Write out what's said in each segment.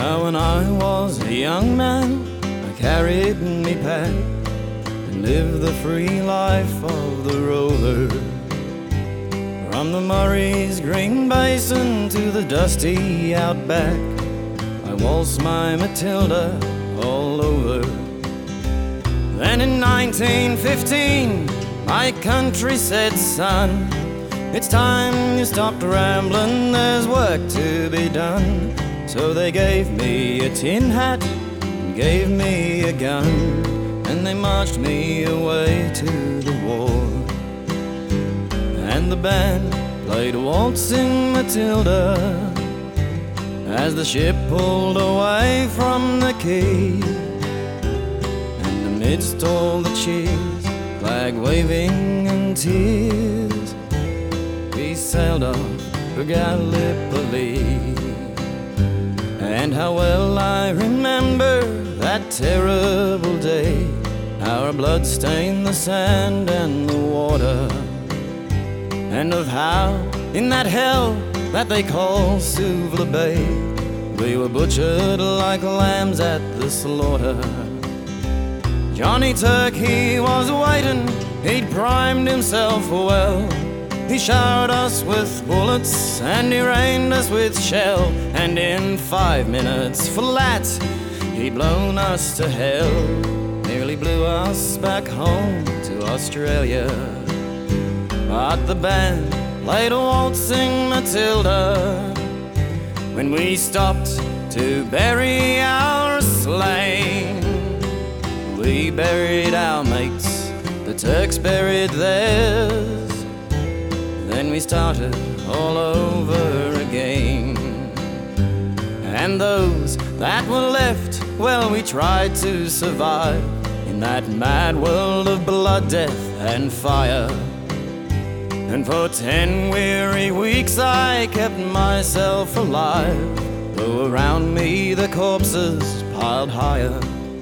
Now when I was a young man, I carried me pack and lived the free life of the rover. From the Murray's green basin to the dusty outback, I waltzed my Matilda all over. Then in 1915, my country said, son, it's time you stopped rambling, there's work to be done. So they gave me a tin hat and gave me a gun, and they marched me away to the war. And the band played Waltzing Matilda as the ship pulled away from the quay. And amidst all the cheers, flag waving and tears, we sailed off for Gallipoli. And how well I remember that terrible day, our blood stained the sand and the water, and of how in that hell that they call Suvla Bay, we were butchered like lambs at the slaughter. Johnny Turkey was waiting, he'd primed himself well. He showered us with bullets and he rained us with shell, and in 5 minutes flat he'd blown us to hell. Nearly blew us back home to Australia. But the band played a Waltzing Matilda when we stopped to bury our slain. We buried our mates, the Turks buried theirs. Then we started all over again. And those that were left, well, we tried to survive in that mad world of blood, death and fire. And for 10 weary weeks I kept myself alive, though around me the corpses piled higher.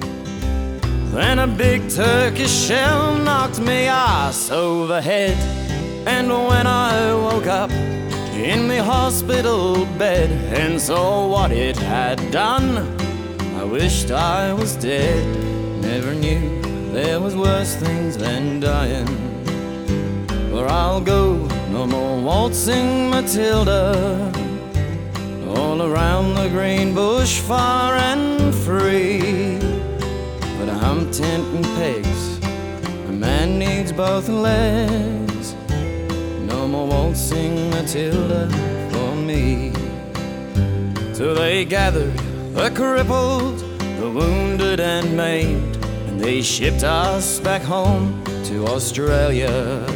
Then a big Turkish shell knocked me ass over head, and when I woke up in the hospital bed and saw what it had done, I wished I was dead. Never knew there was worse things than dying. For I'll go no more waltzing Matilda, all around the green bush far and free. But a hump tent and pegs, a man needs both legs. No more waltzing Matilda for me. So they gathered the crippled, the wounded and maimed, and they shipped us back home to Australia.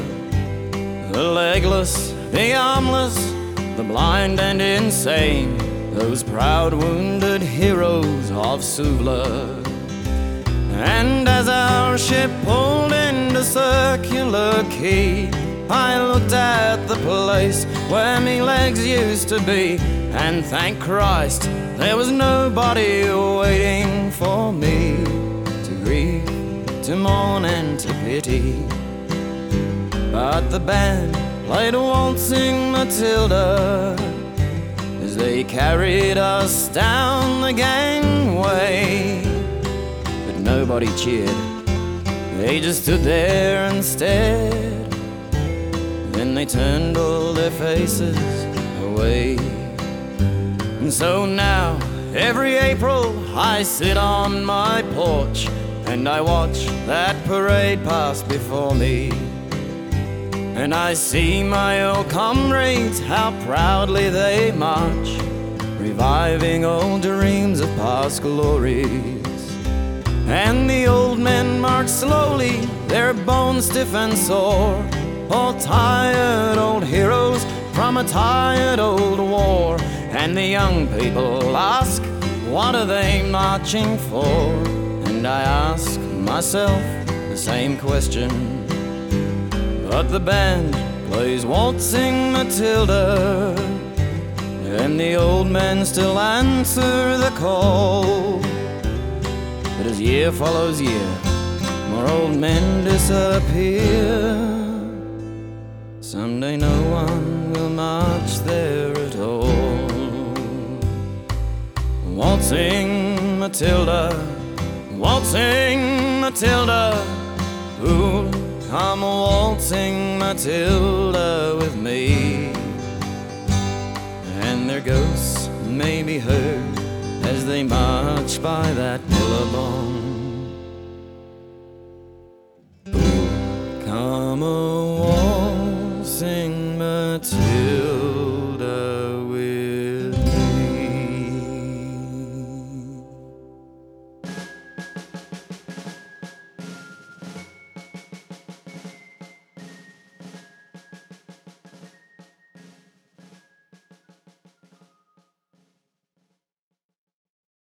The legless, the armless, the blind and insane, those proud wounded heroes of Suvla. And as our ship pulled into Circular Quay, I looked at the place where me legs used to be, and thank Christ there was nobody waiting for me to grieve, to mourn and to pity. But the band played a Waltzing Matilda as they carried us down the gangway. But nobody cheered, they just stood there and stared. Then they turned all their faces away. And so now, every April, I sit on my porch and I watch that parade pass before me. And I see my old comrades, how proudly they march, reviving old dreams of past glories. And the old men march slowly, their bones stiff and sore, all tired old heroes from a tired old war. And the young people ask, what are they marching for? And I ask myself the same question. But the band plays Waltzing Matilda, and the old men still answer the call. But as year follows year, more old men disappear. Someday no one will march there at all. Waltzing Matilda, waltzing Matilda, ooh, come waltzing Matilda with me. And their ghosts may be heard as they march by that Billabong.